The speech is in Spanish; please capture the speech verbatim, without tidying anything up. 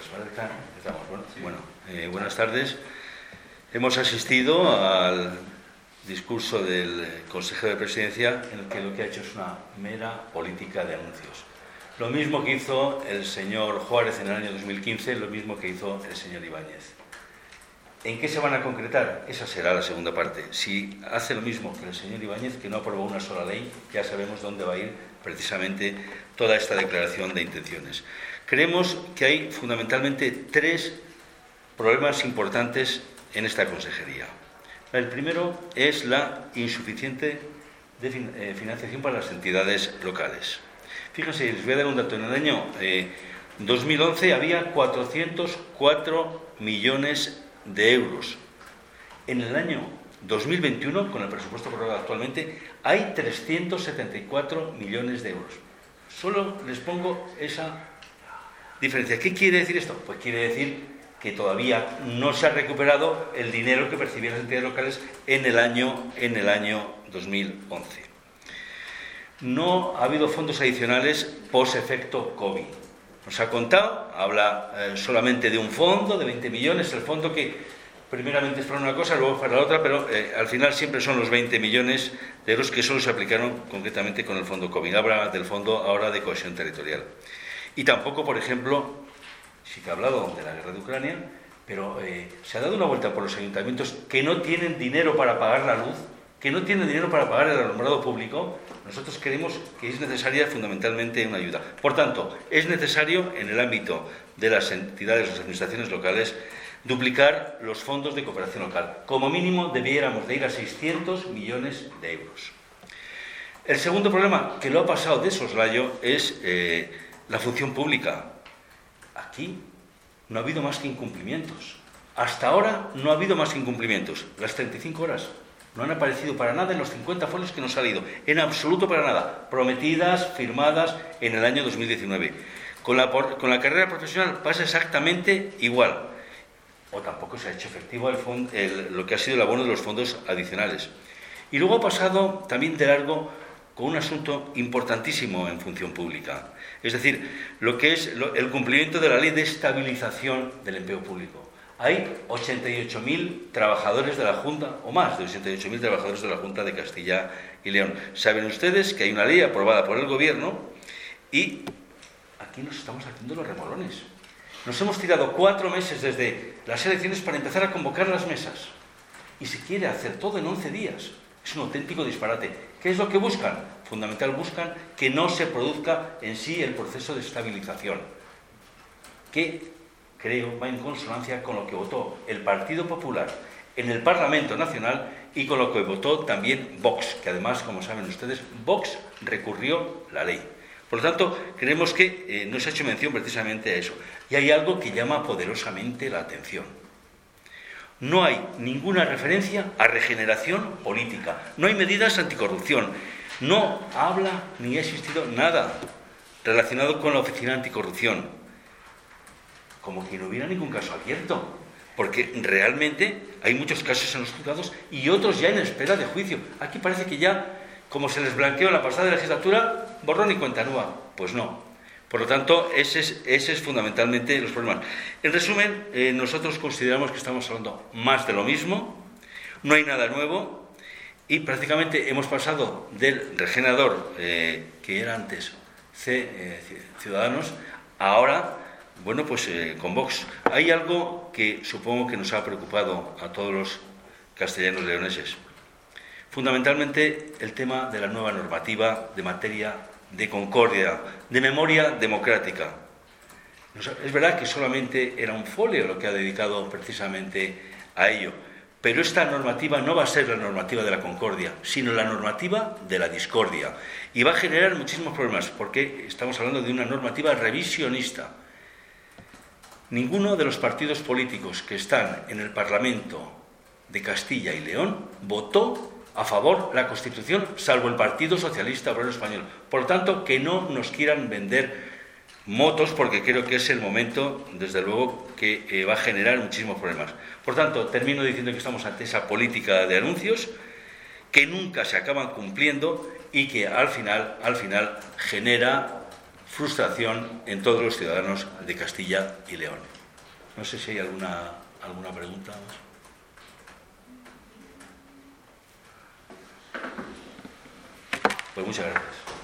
Bueno, bueno eh, buenas tardes. Hemos asistido al discurso del consejero de Presidencia en el que lo que ha hecho es una mera política de anuncios. Lo mismo que hizo el señor Juárez en el año dos mil quince, lo mismo que hizo el señor Ibáñez. ¿En qué se van a concretar? Esa será la segunda parte. Si hace lo mismo que el señor Ibáñez, que no aprobó una sola ley, ya sabemos dónde va a ir precisamente toda esta declaración de intenciones. Creemos que hay fundamentalmente tres problemas importantes en esta consejería. El primero es la insuficiente de financiación para las entidades locales. Fíjense, les voy a dar un dato. En el año eh, dos mil once había cuatrocientos cuatro millones de euros. En el año dos mil veintiuno, con el presupuesto aprobado actualmente, hay trescientos setenta y cuatro millones de euros. Solo les pongo esa diferencia. ¿Qué quiere decir esto? Pues quiere decir que todavía no se ha recuperado el dinero que percibían las entidades locales en el año, en el año dos mil once. No ha habido fondos adicionales post-efecto COVID. Nos ha contado, habla eh, solamente de un fondo de veinte millones, el fondo que primeramente es para una cosa, luego para la otra, pero eh, al final siempre son los veinte millones de euros que solo se aplicaron concretamente con el fondo COVID. Habla del fondo ahora de cohesión territorial. Y tampoco, por ejemplo, sí que ha hablado de la guerra de Ucrania, pero eh, se ha dado una vuelta por los ayuntamientos que no tienen dinero para pagar la luz, que no tienen dinero para pagar el alumbrado público. Nosotros creemos que es necesaria fundamentalmente una ayuda. Por tanto, es necesario en el ámbito de las entidades, las administraciones locales, duplicar los fondos de cooperación local. Como mínimo debiéramos de ir a seiscientos millones de euros. El segundo problema, que lo ha pasado de soslayo, es eh, la función pública. Aquí no ha habido más que incumplimientos. Hasta ahora no ha habido más que incumplimientos. Las treinta y cinco horas no han aparecido para nada en los cincuenta folios que nos ha salido. En absoluto para nada. Prometidas, firmadas en el año dos mil diecinueve. Con la, con la carrera profesional pasa exactamente igual. O tampoco se ha hecho efectivo el fond, el, lo que ha sido el abono de los fondos adicionales. Y luego ha pasado también de largo con un asunto importantísimo en función pública. Es decir, lo que es lo, el cumplimiento de la ley de estabilización del empleo público. Hay ochenta y ocho mil trabajadores de la Junta, o más de ochenta y ocho mil trabajadores de la Junta de Castilla y León. Saben ustedes que hay una ley aprobada por el Gobierno y aquí nos estamos haciendo los remolones. Nos hemos tirado cuatro meses desde las elecciones para empezar a convocar las mesas. Y se quiere hacer todo en once días. Es un auténtico disparate. ¿Qué es lo que buscan? Fundamental, buscan que no se produzca en sí el proceso de estabilización. Que creo va en consonancia con lo que votó el Partido Popular en el Parlamento Nacional y con lo que votó también Vox, que además, como saben ustedes, Vox recurrió la ley. Por lo tanto, creemos que eh, no se ha hecho mención precisamente a eso. Y hay algo que llama poderosamente la atención. No hay ninguna referencia a regeneración política. No hay medidas anticorrupción. No habla ni ha existido nada relacionado con la Oficina Anticorrupción. Como que no hubiera ningún caso abierto. Porque realmente hay muchos casos en los juzgados y otros ya en espera de juicio. Aquí parece que ya, como se les blanqueó en la pasada legislatura, borrón y cuenta nueva. Pues no. Por lo tanto, ese es, ese es fundamentalmente los problemas. En resumen, eh, nosotros consideramos que estamos hablando más de lo mismo, no hay nada nuevo y prácticamente hemos pasado del regenerador eh, que era antes C, eh, Ciudadanos, a ahora, bueno, pues eh, con Vox. Hay algo que supongo que nos ha preocupado a todos los castellanos leoneses. Fundamentalmente el tema de la nueva normativa de materia de concordia, de memoria democrática. Es verdad que solamente era un folio lo que ha dedicado precisamente a ello, pero esta normativa no va a ser la normativa de la concordia, sino la normativa de la discordia. Y va a generar muchísimos problemas, porque estamos hablando de una normativa revisionista. Ninguno de los partidos políticos que están en el Parlamento de Castilla y León votó a favor la Constitución, salvo el Partido Socialista Obrero Español. Por lo tanto, que no nos quieran vender motos, porque creo que es el momento, desde luego, que eh, va a generar muchísimos problemas. Por tanto, termino diciendo que estamos ante esa política de anuncios que nunca se acaban cumpliendo y que al final, al final genera frustración en todos los ciudadanos de Castilla y León. No sé si hay alguna, alguna pregunta más. Pues muchas gracias.